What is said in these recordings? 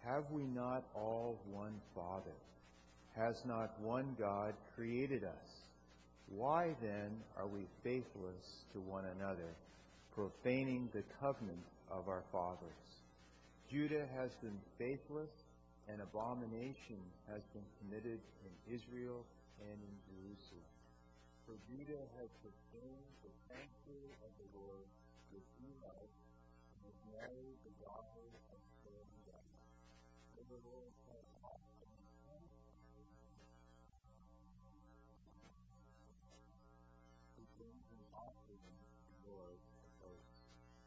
Have we not all one Father? Has not one God created us? Why then are we faithless to one another, profaning the covenant of our fathers? Judah has been faithless, and abomination has been committed in Israel and in Jerusalem. For Judah has profaned the sanctuary of the Lord with Eli, and has married the daughter of foreign gods. For the Lord has offered the Lord of hosts.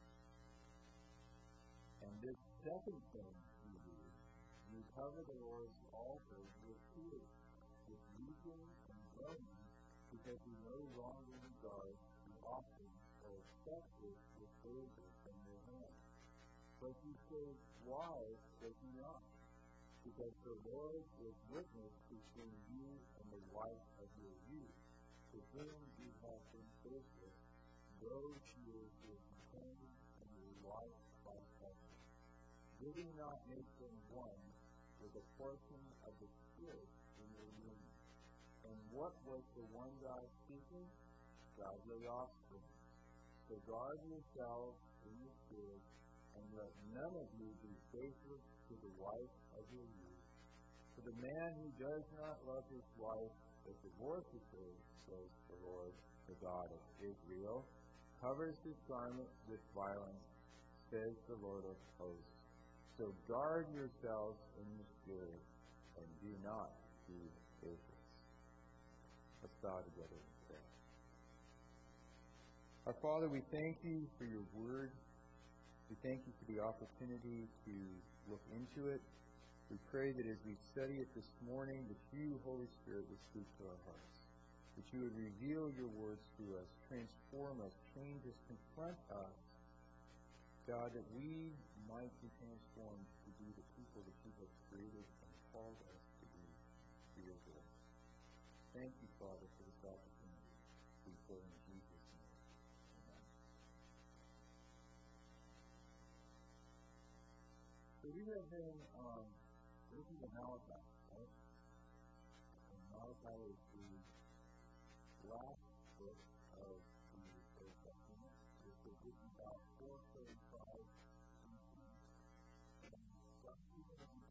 And this second thing you do, you cover the Lord's altar with tears, with weeping and groaning, because you no longer regard the offering or accept it with favor from your hand. But you say, why does he not? Because the Lord is witness between you and the wife of your youth, to whom you have been faithful, though she is your companion and your wife by covenant. Did he not make them one with a portion of the Spirit in their union? And what was the one God speaking? Godly offspring. So guard yourselves in the Spirit, and let none of you be faithless to the wife of your youth. For the man who does not love his wife, but divorces her, says the Lord, the God of Israel, covers his garment with violence, says the Lord of hosts. So guard yourselves in the Spirit, and do not be faithless. Let's bow together in prayer. Our Father, we thank you for your word. We thank you for the opportunity to look into it. We pray that as we study it this morning, that you, Holy Spirit, would speak to our hearts. That you would reveal your words to us, transform us, change us, confront us. God, that we might be transformed to be the people that you have created and called us to be for your glory. Thank you, Father, for this opportunity. We pray in Jesus' name. Amen. So we have been looking at Malachi, right? And Malachi is the last book of the Old Testament. It's written about 435 BC. And some people have been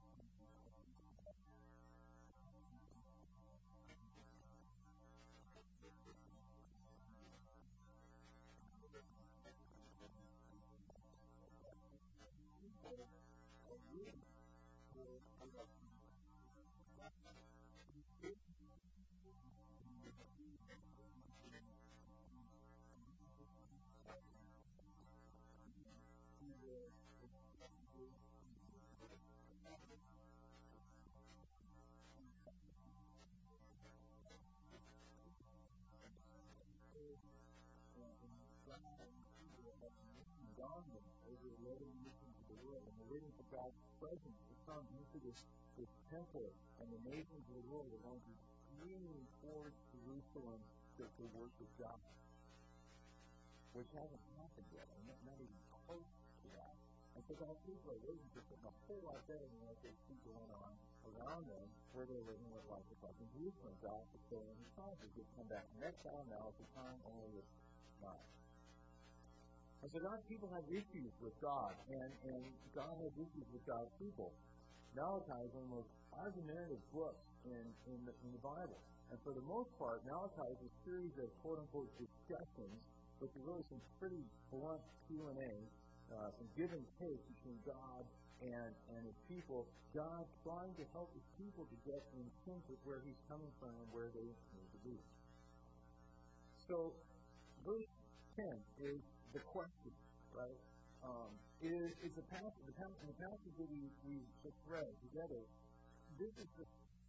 over the other nations of the world, and they're waiting for God's presence to come into this temple, and the nations of the world are going to be streaming towards Jerusalem to worship God, which hasn't happened yet. I'm not even close to that. And so God's people are waiting for something a whole lot better than what they see going on around them, where they're living what life is like in Jerusalem. God is saying in His promises, He'll come back in exile. Now is the time, only it's not. And so God's people have issues with God, and God has issues with God's people. Malachi is one of the most argumentative books in the Bible. And for the most part, Malachi is a series of quote-unquote discussions, which are really some pretty blunt Q&A, some give and take between God and His people. God trying to help His people to get in sync with where He's coming from and where they need to be. So, verse 10 is the question, right? Is the passage that we just read together, this is the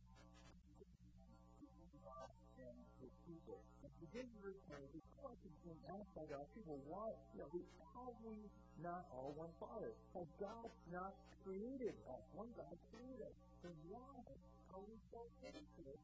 and His people. And to begin with, the question being asked by God's people, why, how are we not all one Father? Has God not created us? One God created us. Then why are we so faithless?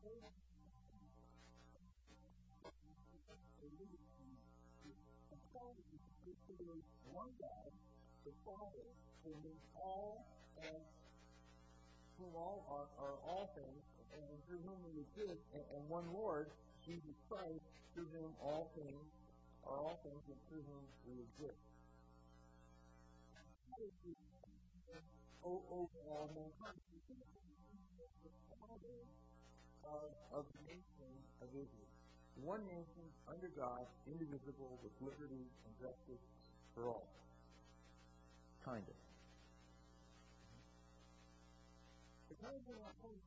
One God, the Father, who made all and whom all are all things, and through whom we exist, and one Lord, Jesus Christ, through whom all things are all things, and through whom we exist. Over all mankind, of the nation of Israel. One nation under God, indivisible, with liberty and justice for all. Kind of. The kind of thing I think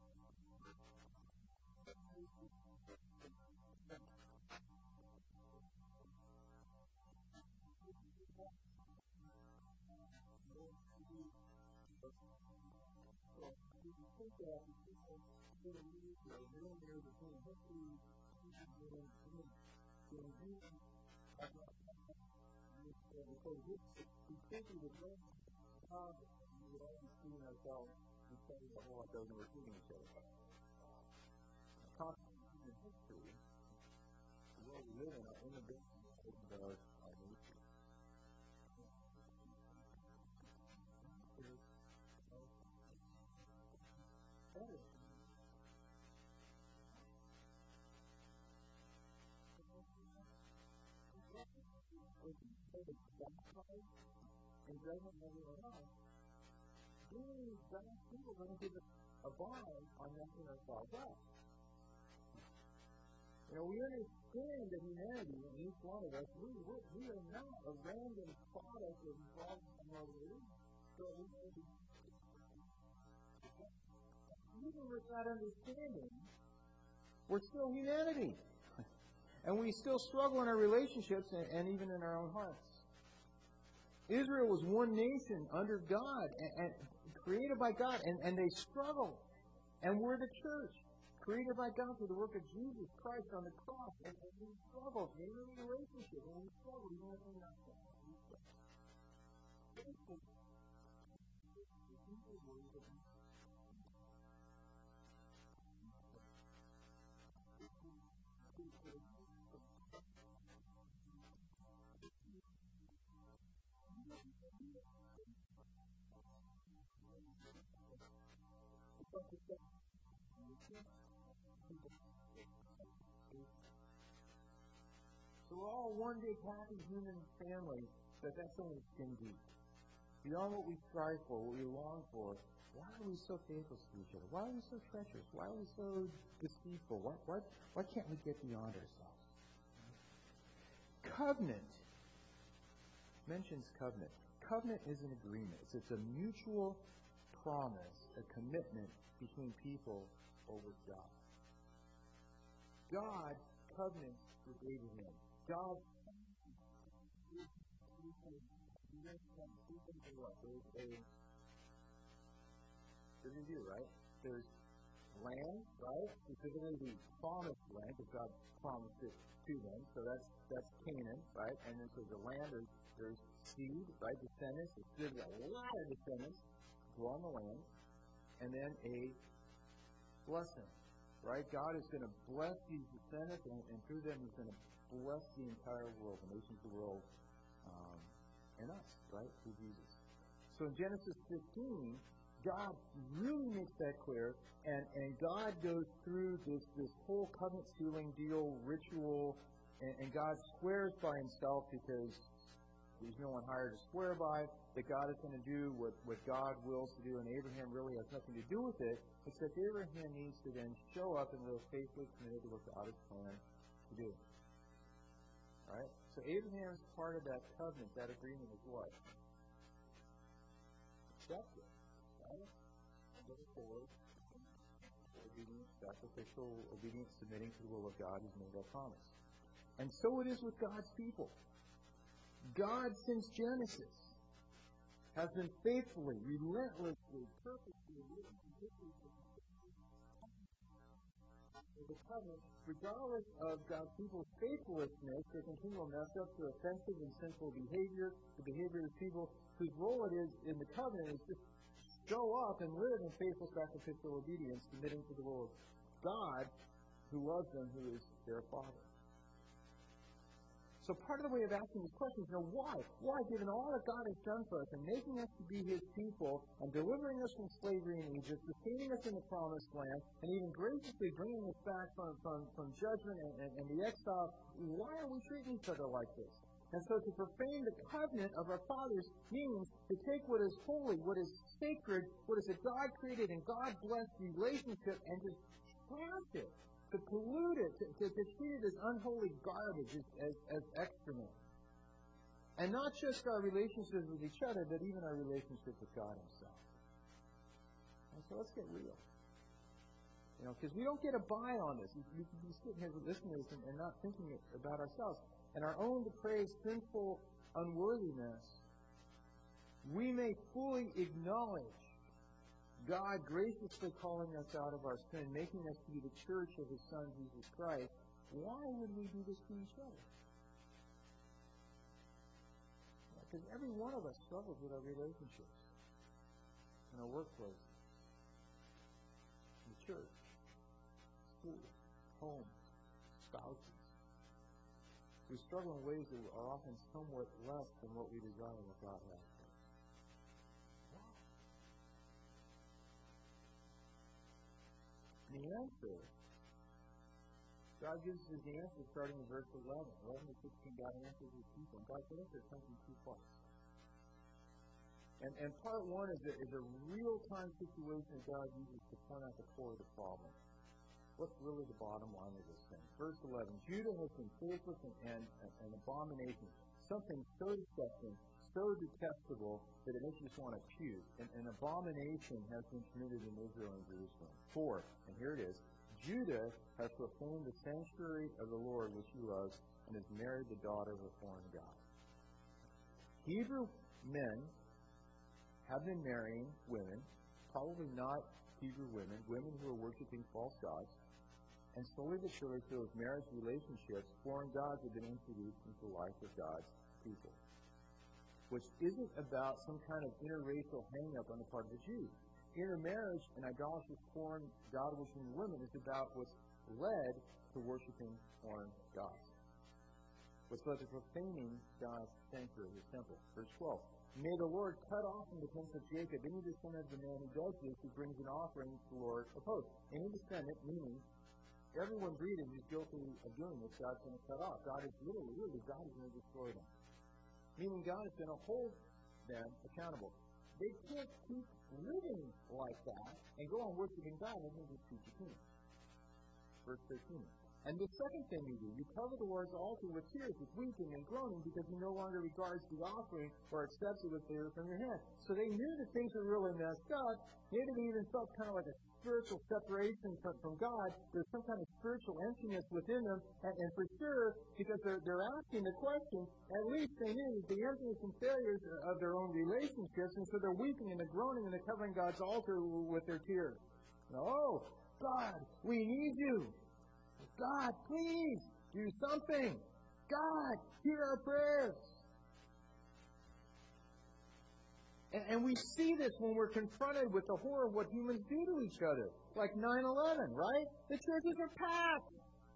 those who are shooting each other. Constantly in history, the world we live in, our inhibition of our nature. And doesn't everyone else? These God's people are going to give us a bond on messing ourselves up. We understand that humanity, in each one of us, we are not a random product of involvement in our religion. So even with that understanding, we're still humanity. And we still struggle in our relationships and even in our own hearts. Israel was one nation under God and created by God, and they struggled. And we're the church, created by God through the work of Jesus Christ on the cross. And we struggle in every relationship, and we struggle even within ourselves. So we're all one big happy human family, but that's only skin deep. Beyond what we strive for, what we long for, why are we so faithless to each other? Why are we so treacherous? Why are we so deceitful? Why can't we get beyond ourselves? Covenant mentions covenant. Covenant is an agreement. It's a mutual promise, a commitment between people or with God. God covenants with Abraham. God there's you, right? There's land, right? Specifically the promised land, because God promised it to them. So that's Canaan, right? And then so the land, there's seed, right? Descendants. There's a lot of descendants who are on the land. And then a blessing, right? God is going to bless these descendants, and through them He's going to bless the entire world, the nations of the world, and us, right? Through Jesus. So in Genesis 15, God really makes that clear, and God goes through this whole covenant sealing deal, ritual, and God swears by Himself because there's no one higher to swear by, that God is going to do what God wills to do, and Abraham really has nothing to do with it, except Abraham needs to then show up and live faithfully committed to what God has planned to do. All right? So Abraham's part of that covenant, that agreement is what? Acceptance. Right? Obedience, sacrificial obedience, submitting to the will of God who's made that promise. And so it is with God's people. God, since Genesis, has been faithfully, relentlessly, purposely living the covenant, regardless of God's people's faithlessness, their continual mess-ups, their offensive and sinful behavior, the behavior of people whose role it is in the covenant is just show up and live in faithful sacrificial obedience, submitting to the will God who loves them, who is their Father. So part of the way of asking this question is, why? Why, given all that God has done for us and making us to be His people and delivering us from slavery in Egypt, sustaining us in the promised land, and even graciously bringing us back from judgment and the exile, why are we treating each other like this? And so to profane the covenant of our fathers means to take what is holy, what is sacred, what is a God-created and God-blessed relationship and to trash it, to pollute it, to treat it as unholy garbage, as excrement. And not just our relationships with each other, but even our relationship with God Himself. And so let's get real. Because we don't get a buy on this. We can be sitting here listening to this and not thinking about ourselves. And our own depraved, sinful unworthiness, we may fully acknowledge God graciously calling us out of our sin, making us to be the church of His Son, Jesus Christ. Why would we do this to each other? Because every one of us struggles with our relationships in our workplace, in the church, school, home, spouses. We struggle in ways that are often somewhat less than what we desire what God has for us. Why? The answer, God gives us the answer starting in verse 11. 11 to 16, God answers His people. And God's answer comes in two parts. And part one is a real-time situation that God uses to point out the core of the problem. What's really the bottom line of this thing? Verse 11, Judah has been faithless and an abomination, something so disgusting, so detestable, that it makes you just want to puke. An abomination has been committed in Israel and Jerusalem. 4, and here it is, Judah has profaned the sanctuary of the Lord which He loves, and has married the daughter of a foreign god. Hebrew men have been marrying women, probably not Hebrew women who are worshiping false gods. And slowly but surely, through those marriage relationships, foreign gods have been introduced into the life of God's people. Which isn't about some kind of interracial hang-up on the part of the Jews. Intermarriage and idolatrous foreign God-worshiping women is about what's led to worshiping foreign gods. What's led to profaning God's sanctuary, His temple. Verse 12. May the Lord cut off from the tents of Jacob any descendant of the man who does this, who brings an offering to the Lord of hosts. Any descendant, meaning everyone breathing who's guilty of doing this, God's going to cut off. God is literally, God is going to destroy them. Meaning God is going to hold them accountable. They can't keep living like that and go on worshiping God and then just teach a king. Verse 13. And the second thing you do, you cover the Lord's altar with tears, with weeping and groaning, because He no longer regards the offering or accepts it with favor from your hand. So they knew that things were really messed up. Maybe they even felt kind of like a spiritual separation from God. There's some kind of spiritual emptiness within them. And for sure, because they're asking the question, at least they knew the emptiness and failures of their own relationships, and so they're weeping and they're groaning and they're covering God's altar with their tears. Oh, God, we need You. God, please, do something. God, hear our prayers. And we see this when we're confronted with the horror of what humans do to each other. Like 9/11, right? The churches are packed.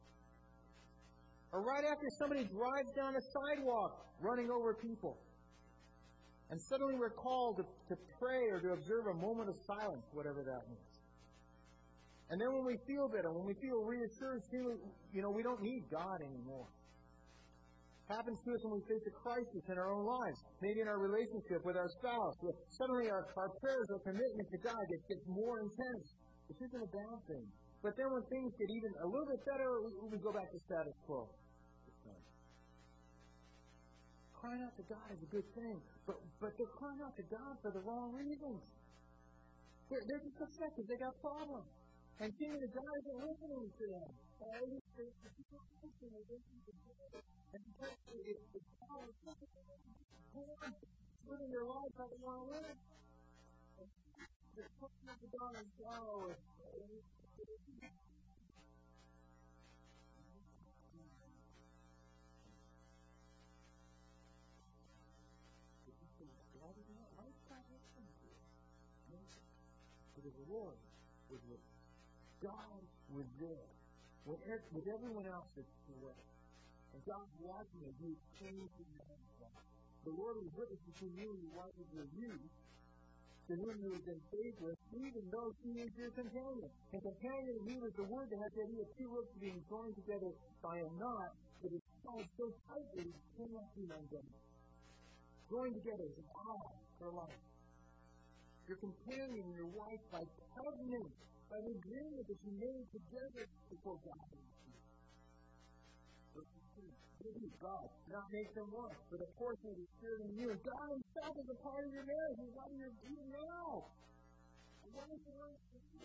Or right after somebody drives down a sidewalk running over people. And suddenly we're called to pray or to observe a moment of silence, whatever that means. And then when we feel better, when we feel reassured, we don't need God anymore. It happens to us when we face a crisis in our own lives, maybe in our relationship with our spouse. Suddenly our prayers, our commitment to God gets more intense. This isn't a bad thing. But then when things get even a little bit better, we go back to status quo. Crying out to God is a good thing, but they're crying out to God for the wrong reasons. They're just upset because they got problems. And seeing the God isn't listening to them. And because it's power, living their life how they want to live. They're talking to God and sorrow. Because the Lord was with them. God was there with everyone else that's away. And God's watching as you exchange the man. The Lord was witness between you and your wife of your youth, to whom you have been faithless, even though she is your companion. And companion in was the word that has the idea of two ropes being joined together by a knot that is tied so tightly it cannot be undone. Joined together as an eye for life. Your companion, your wife, by covenant, by the agreement that you made together before God. God not make them one, but a portion of the Spirit in you. And God Himself is a part of your marriage. He's what you're doing now. What is the word?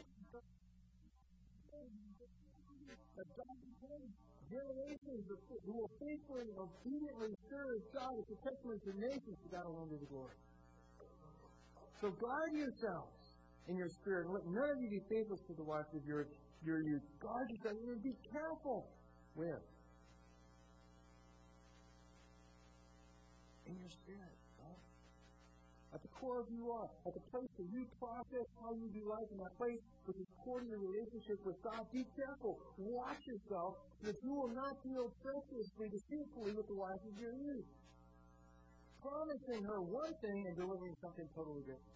That God becomes generations who will faithfully and obediently serve God as a testament to nations to God alone be the glory. So guard yourselves in your spirit. Let none of you be faithless to the wife of your youth. Guard yourselves and be careful. Where? In your spirit, right? At the core of who you are, at the place where you process how you do life, in that place which is core to your relationship with God. Be careful. Watch yourself, that you will not deal treacherously, deceitfully with the wife of your youth, promising her one thing and delivering something totally different.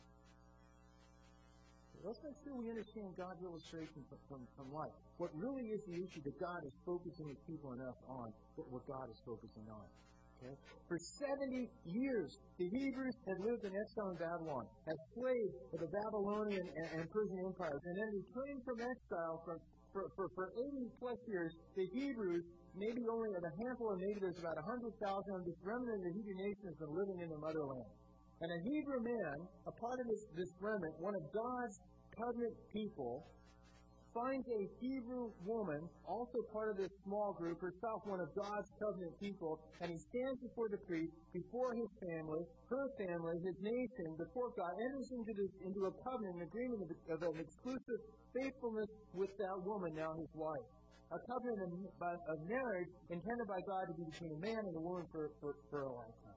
Let's make sure we understand God's illustration from life. What really is the issue that God is focusing His people and us on, what God is focusing on. Okay? For 70 years, the Hebrews had lived in exile in Babylon, as slaves of the Babylonian and Persian empires. And then returning from exile for 80 plus years, the Hebrews, maybe only a handful, or maybe there's about 100,000 of this remnant of the Hebrew nation has been living in the motherland. And a Hebrew man, a part of this remnant, one of God's covenant people, finds a Hebrew woman, also part of this small group, herself one of God's covenant people, and he stands before the priest, before his family, her family, his nation, before God, enters into a covenant, an agreement of an exclusive faithfulness with that woman, now his wife. A covenant of marriage intended by God to be between a man and a woman for a lifetime.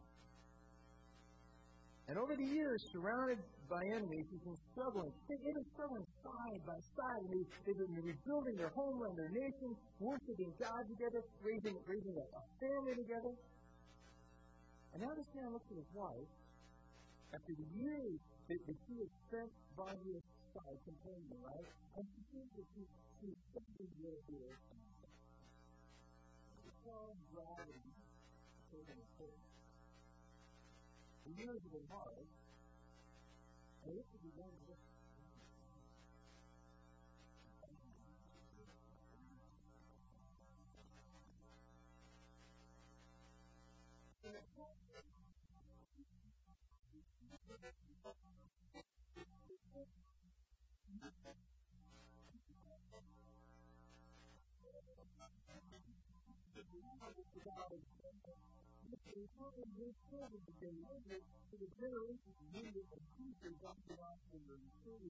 And over the years, surrounded by enemies, he's been struggling. They've been struggling side by side. They've been rebuilding their homeland, their nation, worshiping God together, raising a family together. And now this man looks at his wife, after the years that she has spent by his side, companion, right? And she sees that she's something real here. It's called gravity, according to Paul. The years have been hard. And this is the one of this. To the generations of leaders and teachers after us in the church.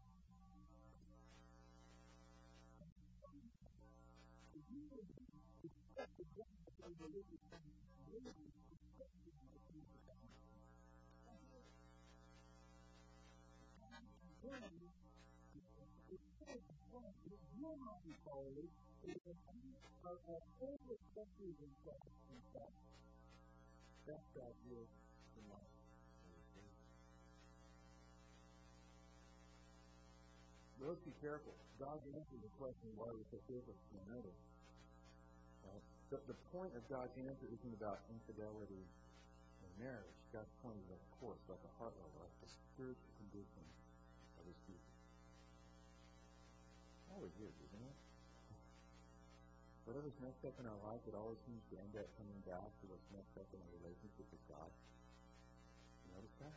If you would expect the God of the religious community to expect the teachers of God. It will not be followed. It is a full perspective in Christ. That's God's will in life. But let's be careful. God answers the question, why are we so faithless to another? Right? The point of God's answer isn't about infidelity in marriage. God's point is, of course, about the heart level, like the spiritual condition of His people. Always is, isn't it? Whatever's messed up in our life, it always seems to end up coming back to what's messed up in our relationship with God. You notice that?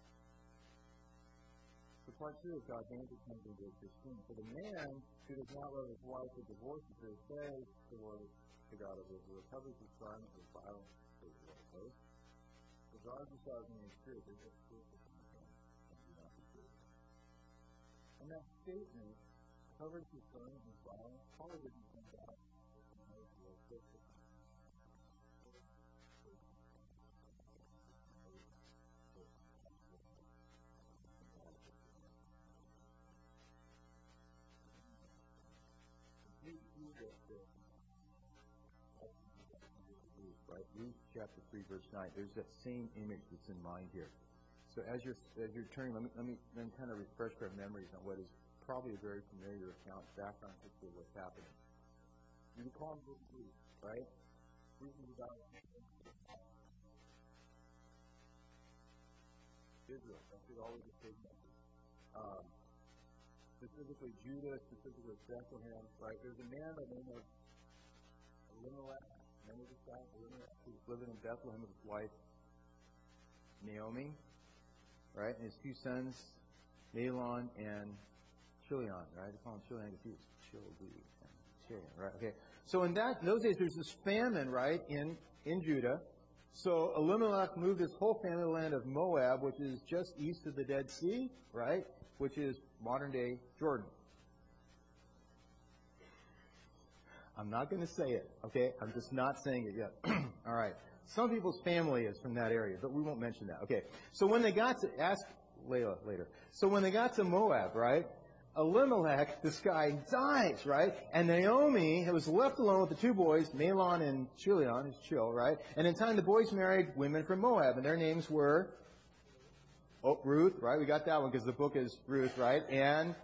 So part 2 of God's answer comes into this thing. For the man who does not love his wife or divorces her, says the Lord to God of Israel, covers his son with violence to Israel. Okay? Regard yourselves in your spirit, there's a spiritual condition, and do not be faithful. And that statement covers his son with violence. Probably didn't come back. you that right? Ruth chapter 3, verse 9. There's that same image that's in mind here. So as you're turning, let me kind of refresh our memories on what is probably a very familiar account, background history of what's happening. You recall Ruth, right? Ruth is about Israel. That's what always a big message. Specifically Judah, specifically Bethlehem, right? There's a man by the name of Elimelech. Remember this guy? Elimelech, who's living in Bethlehem with his wife Naomi, right? And his two sons, Mahlon and Chilion, right? They call him Chilion because he was Chilion, right? Okay. So in those days, there's this famine, right, in Judah. So Elimelech moved his whole family to the land of Moab, which is just east of the Dead Sea, right? Which is modern-day Jordan. I'm not going to say it, okay? I'm just not saying it yet. All right. Some people's family is from that area, but we won't mention that. Okay. So when they got to, ask Layla later. So when they got to Moab, right, Elimelech, this guy, dies, right? And Naomi was left alone with the two boys, Mahlon and Chilion, who's Chil, right? And in time, the boys married women from Moab, and their names were Ruth, right? We got that one because the book is Ruth, right? And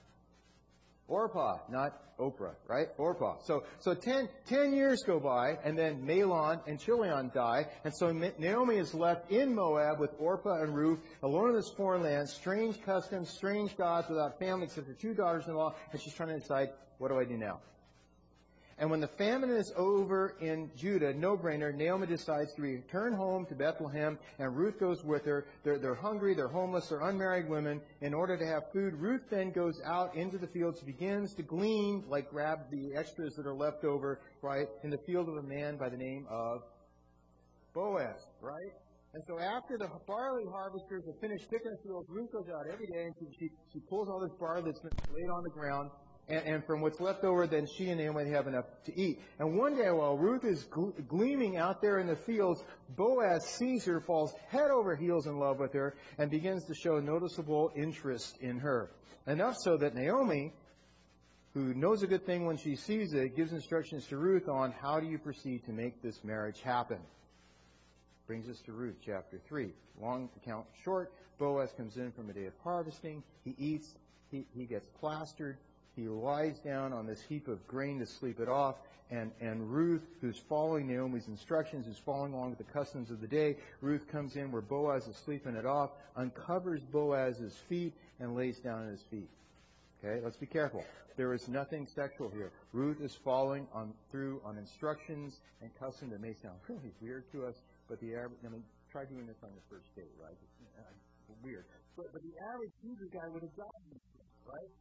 Orpah, not Oprah, right? Orpah. So 10 years go by, and then Mahlon and Chilion die, and so Naomi is left in Moab with Orpah and Ruth, alone in this foreign land, strange customs, strange gods, without family except for two daughters-in-law, and she's trying to decide, what do I do now? And when the famine is over in Judah, no-brainer, Naomi decides to return home to Bethlehem, and Ruth goes with her. They're hungry, they're homeless, they're unmarried women. In order to have food, Ruth then goes out into the fields, begins to glean, like grab the extras that are left over, right, in the field of a man by the name of Boaz, right? And so after the barley harvesters have finished picking the fields, Ruth goes out every day, and she pulls all this barley that's been laid on the ground. And from what's left over, then she and Naomi have enough to eat. And one day, while Ruth is gleaming out there in the fields, Boaz sees her, falls head over heels in love with her, and begins to show noticeable interest in her. Enough so that Naomi, who knows a good thing when she sees it, gives instructions to Ruth on how do you proceed to make this marriage happen. Brings us to Ruth chapter 3. Long account short, Boaz comes in from a day of harvesting. He eats. He gets plastered. He lies down on this heap of grain to sleep it off, and Ruth, who's following Naomi's instructions, who's following along with the customs of the day, Ruth comes in where Boaz is sleeping it off, uncovers Boaz's feet, and lays down at his feet. Okay, let's be careful. There is nothing sexual here. Ruth is following through on instructions and custom that may sound really weird to us, but try doing this on your first date, right? It's weird. But the average Hebrew guy would have done this, right?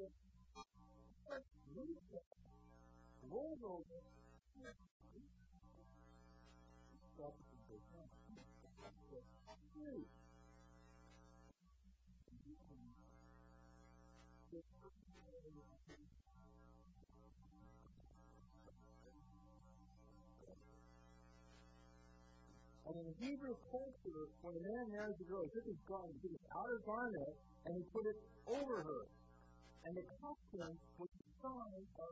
And in Hebrew culture, when a man marries a girl, he took his outer garment and he put it over her. And the custom was the sign of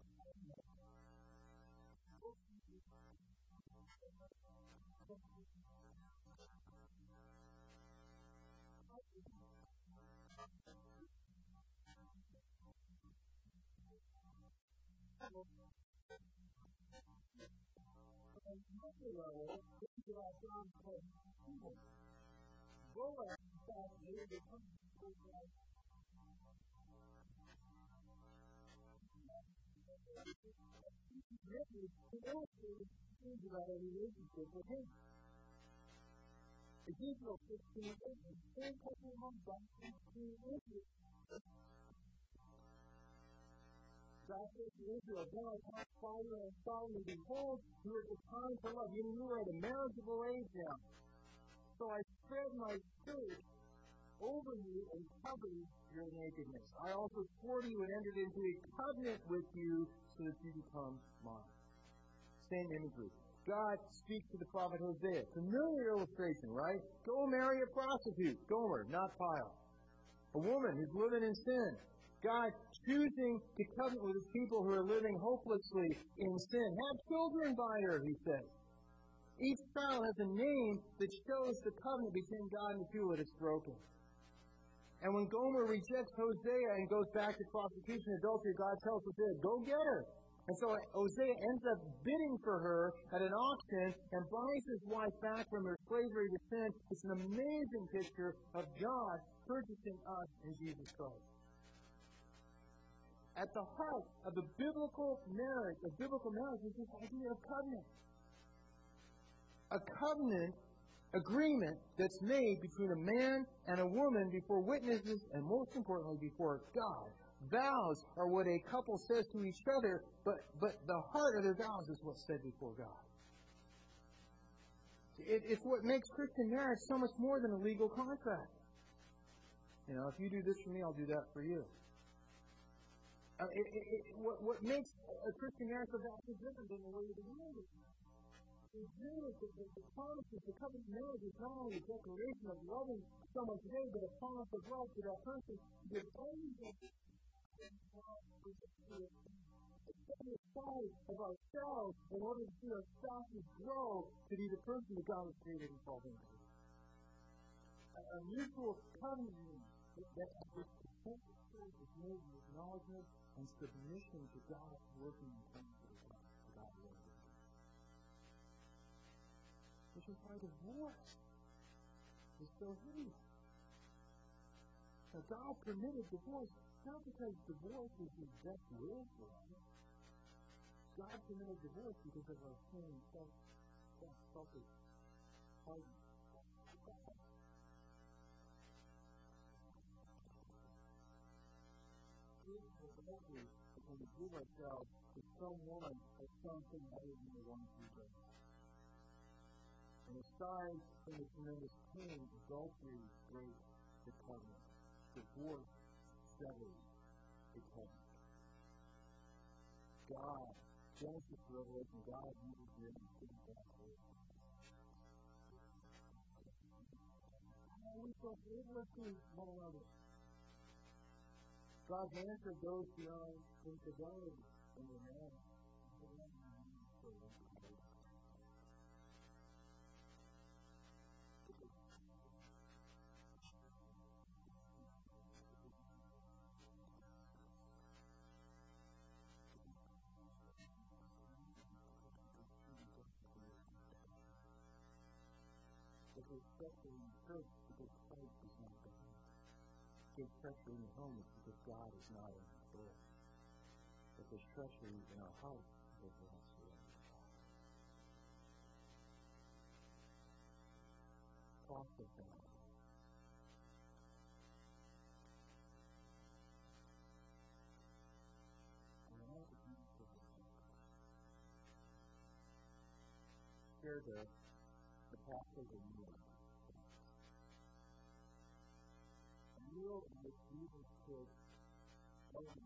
about a relationship with him. Ezekiel 16, the same couple of months back, God said to Israel, then I cast fire and Solomon, behold, you are the time for love. You are at a marriageable age now. So I spread my spirit over you and covered your nakedness. I also swore to you and entered into a covenant with you so that you become mine. Same imagery. God speaks to the prophet Hosea. Familiar illustration, right? Go marry a prostitute. Gomer, not Pyle. A woman who's living in sin. God choosing to covenant with His people who are living hopelessly in sin. Have children by her, He says. Each child has a name that shows the covenant between God and the people that it's broken. And when Gomer rejects Hosea and goes back to prostitution and adultery, God tells Hosea, go get her. And so Hosea ends up bidding for her at an auction and buys his wife back from her slavery to sin. It's an amazing picture of God purchasing us in Jesus Christ. At the heart of the biblical marriage, is this idea of covenant. A covenant agreement that's made between a man and a woman before witnesses and, most importantly, before God. Vows are what a couple says to each other, but the heart of their vows is what's said before God. It's what makes Christian marriage so much more than a legal contract. You know, if you do this for me, I'll do that for you. What makes a Christian marriage so vastly different than the way the world is. The promises, the covenant marriage is not only a declaration of loving someone today, but a promise of love to that person. There's always a side of ourselves in order to see our spouses grow to be the person that God has created and called them to be. A mutual covenant means that this is made in acknowledgement and submission to God's working in terms of God working. Which is why divorce is so hideous. Now, God permitted divorce not because divorce is His best will for us. God permitted divorce because of our sin and selfish hardened. When we give ourselves to someone or something other than the one who does. And aside from the tremendous pain, adultery breaks the covenant. Divorce severs the covenant. God, Genesis to Revelation, God uses the innocent that way. We shall live to one another. God's answer goes beyond infidelity in the man. There's pressure in the church because Christ is not there. There's pressure in the home because God is not in control. But there's pressure in our heart because we're not surrendered to God. Cost of God. Share the Passover meal. A meal in which Jesus took everything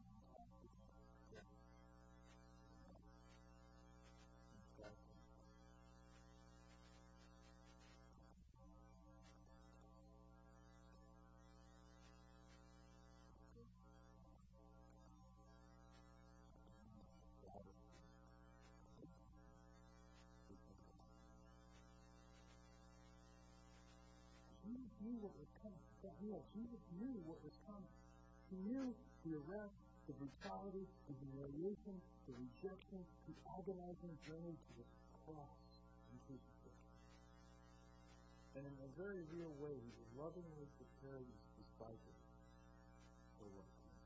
knew what was coming. That meal, Jesus knew what was coming. He knew the arrest, the brutality, the humiliation, the rejection, the agonizing journey to the cross and crucifixion. And in a very real way, He was lovingly preparing His disciples for what came.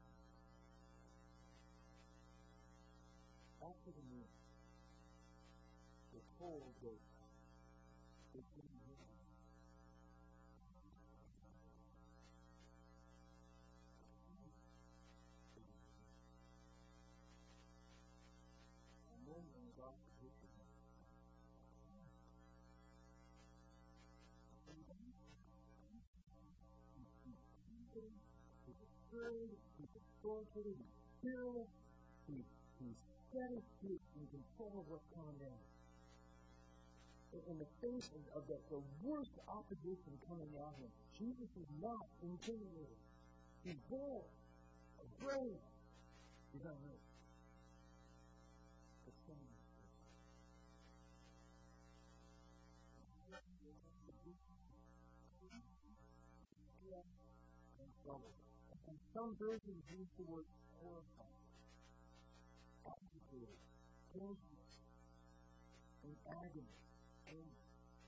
After the meal, the told that they couldn't hear Him. He's authoritative, he's fearless, he's steady, he's in control of what's coming down. In the face of the worst opposition coming at Him, Jesus is not intimidated. He's bold. brave, is unreal. The same is and some versions use the word horrified, agitated, anxious, in agony, anger.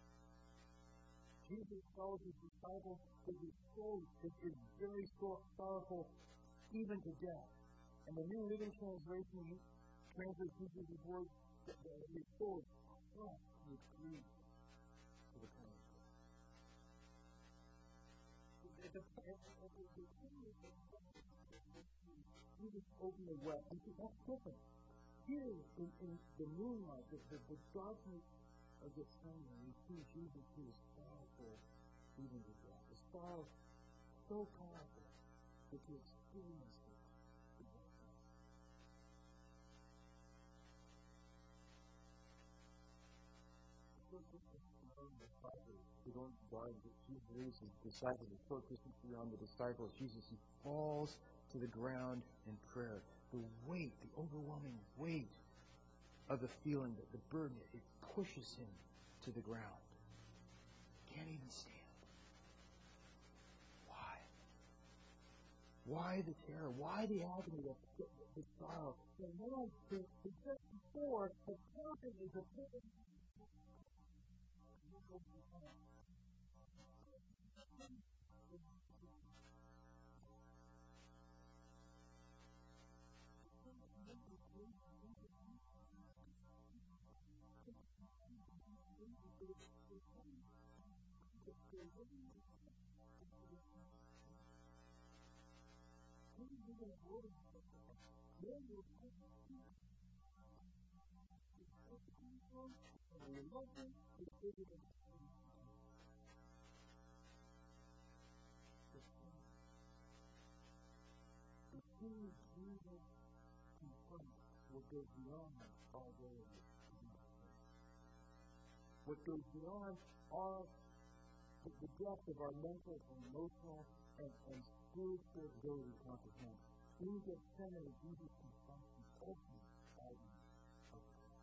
Jesus tells his disciples that his soul is very sorrowful, even to death. And the New Living Translation translates Jesus' words that his soul is crushed with grief to the point of death. Jesus openly wept. You see, that's different. Here in the moonlight, the darkness of the sun, we see Jesus who is sorrowful even to death. The sorrow so powerful that he experienced it. We don't guard that Jesus leaves his disciples a short distance beyond the disciples. Jesus, he falls to the ground in prayer. The weight, the overwhelming weight of the feeling, that the burden, it pushes him to the ground. Can't even stand. Why? Why the terror? Why the agony of the sorrow? The man who just before had conquered his opinion. What goes beyond our ability to do things. What goes beyond the depth of our mental and emotional and spiritual ability to comprehend. In Gethsemane, Jesus confronts the ultimate agony of prayer.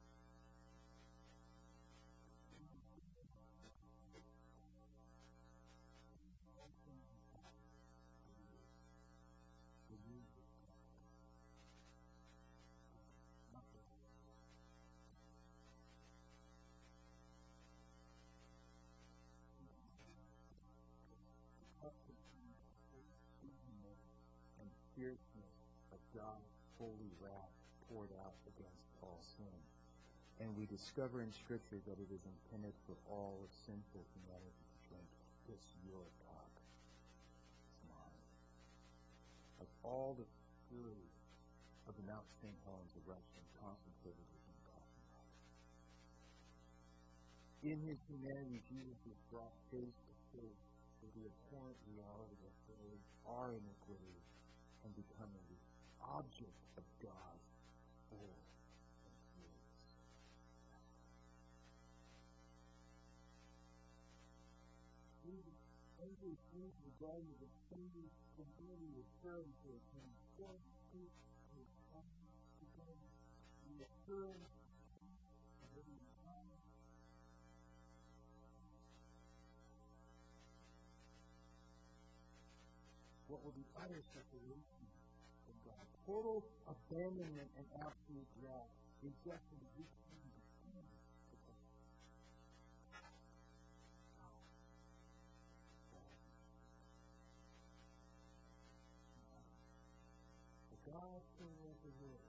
Fierceness of God's holy wrath poured out against all sin. And we discover in Scripture that it is intended for all of sinful humanity to drink. This your cup is mine. Of all the fury of the Mount St. Helens eruption concentrated within coffin bodies. In his humanity, Jesus was brought face to face with the abhorrent reality of our iniquity and becoming the object of God's full and furious. Jesus enters into the garden of Gethsemane when he was referring to it, and he said to his son, the assurance of living time. What will be utter separation from God? Total abandonment and absolute wrath. Rejection of each thing between the God. The God who was the Lord.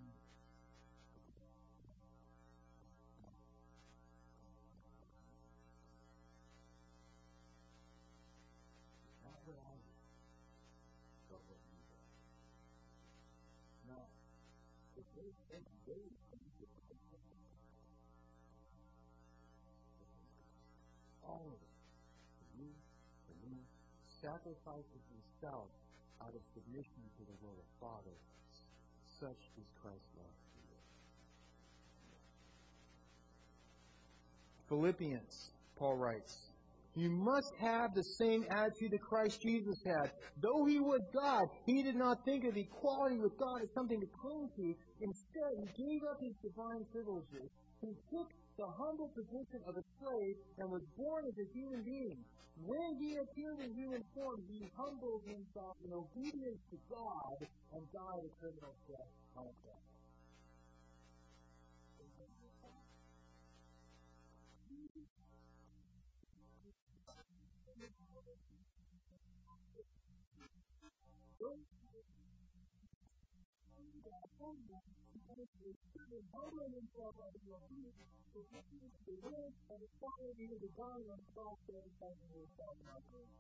Not what I do, but what you do. Now, if they all of it, for me, sacrifices himself out of submission to the will of the Father. Such is Christ's love for you. Philippians, Paul writes, You must have the same attitude that Christ Jesus had. Though he was God, he did not think of equality with God as something to cling to. Instead, he gave up his divine privileges. He took the humble position of a slave and was born as a human being. When he appeared in human form, he humbled himself in obedience to God and died a criminal's death on a cross. Humbling himself out of your feet, to the wind and the fire into the ground on the cross that is fighting yourself in our place.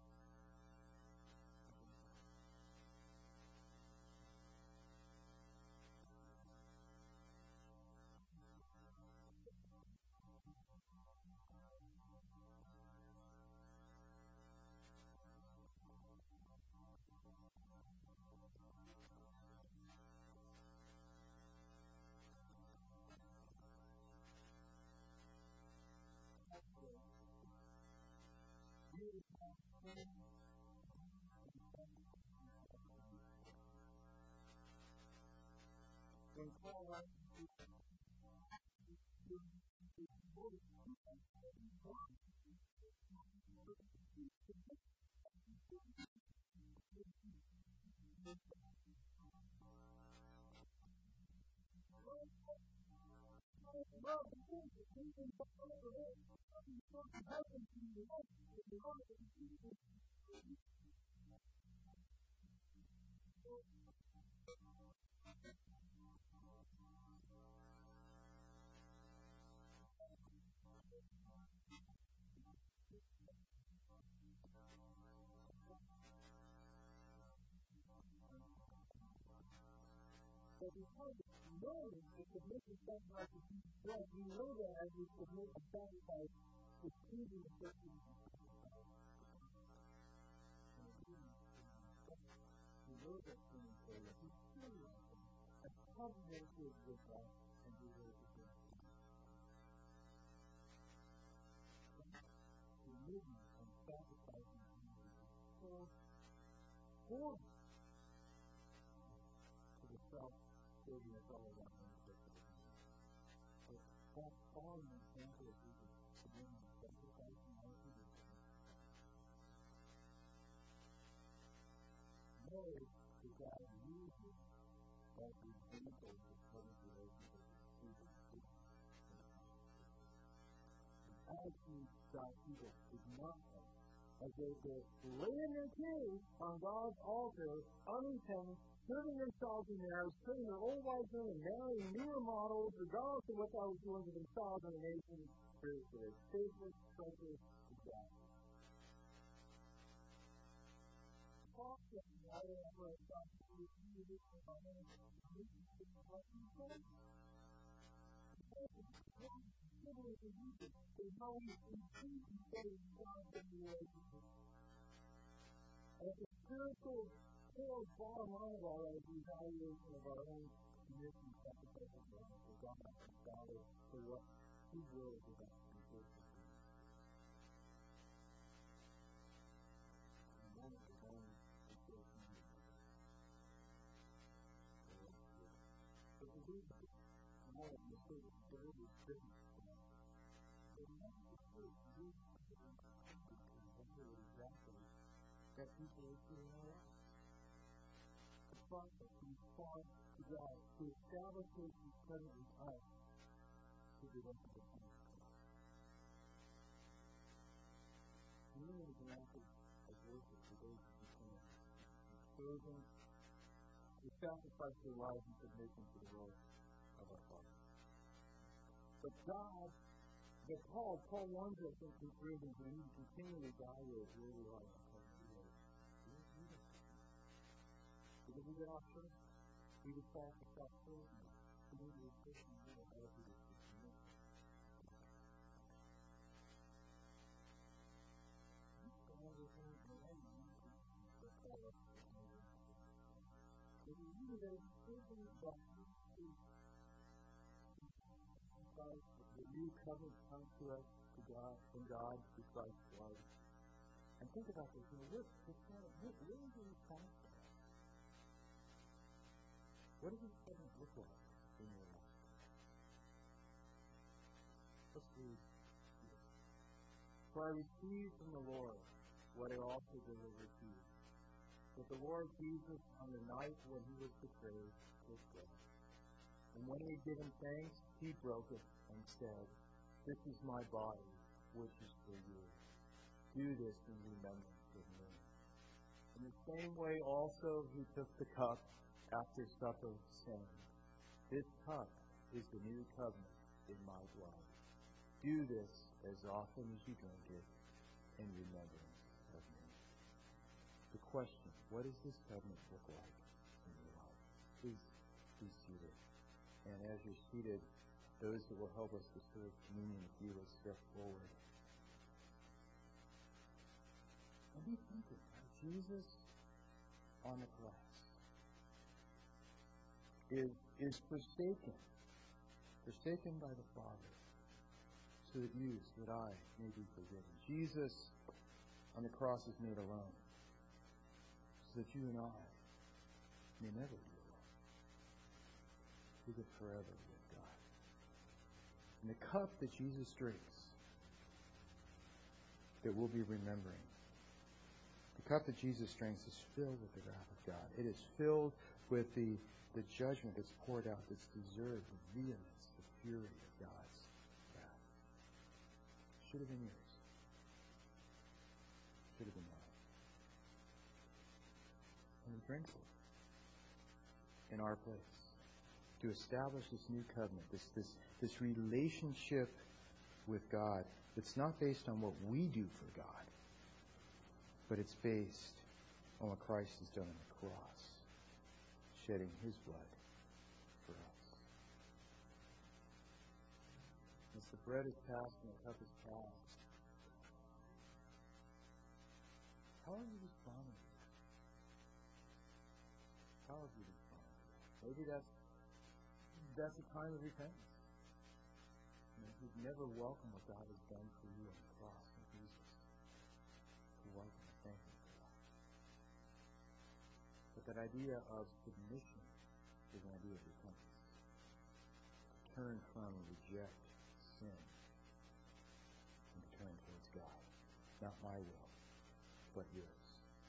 When Paul writes that because knowing to submit to sacrifice to Jesus Christ, we know that as we submit to sacrifice, it's pleasing to God. We know that things are that He's serious and covenanted with us and we will be good. Submitting and sacrificing to Jesus is so important to the self-serving us all around us. That's following the example of Jesus submitting and sacrificing our Jesus. Know that God uses that example of covenant relationship with Jesus. As God's people ignore them, as they lay in their cave on God's altar, unintended, serving themselves in marriage, putting their old wives in and marrying newer models, regardless of what God was doing to themselves and the nation spiritually. Faithless, treacherous, and God. And the spiritual core bottom line of all that is the evaluation of our own mission, sacrifice, and love for God and Father for what His will is about to be faithful to. And then the one is so easy. But the reason more of the sort of very different that people are doing all right. The prophet responds to God to establish His presence in us to the rest of the time. Really is an act of worship for those who can. Serving, to sacrifice their lives in submission to the will of our Father. But God, that Paul warns us in Corinthians we need to continually evaluate where we are in our covenant relationship. Because we get off track, we just fall to self-serving. We need to reflect on what our attitude is to submit. If we do that, it's certainly that the new covenant comes to us to God, from God, through Christ's blood. And think about this. Where do these come from? What does this covenant look like in your life? Let's read here. For I received from the Lord what I also delivered to you. That the Lord Jesus, on the night when he was betrayed, took bread. And when he had given thanks, he broke it and said, This is my body, which is for you. Do this in remembrance of me. In the same way also he took the cup after supper, saying, This cup is the new covenant in my blood. Do this as often as you drink it in remembrance of me. The question, what does this covenant look like in your life? Please be seated. And as you're seated, those that will help us to serve communion, if you will step forward. And be thinking, Jesus on the cross is forsaken by the Father, so that you, so that I may be forgiven. Jesus on the cross is made alone, so that you and I may never be alone. We live forever with God. And the cup that Jesus drinks, that we'll be remembering, the cup that Jesus drinks is filled with the wrath of God. It is filled with the judgment that's poured out, that's deserved, the vehemence, the fury of God's wrath. Should have been yours. Should have been mine. And he drinks it in our place to establish this new covenant, this relationship with God that's not based on what we do for God, but it's based on what Christ has done on the cross, shedding his blood for us. As the bread is passed and the cup is passed, how are you responding to that? How have you responded to that? Maybe that's a time of repentance. You've never welcomed what God has done for you on the cross in Jesus. To welcome and thank him for that. But that idea of submission is an idea of repentance. To turn from and reject sin and to turn towards God. Not my will, but yours.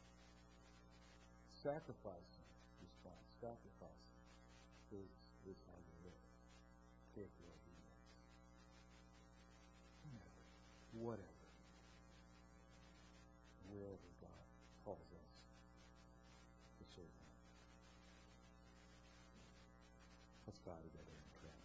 Sacrificing response. Sacrificing is how you live. Take your obedience. Whatever. Wherever God calls us to serve him. Let's bow together and pray.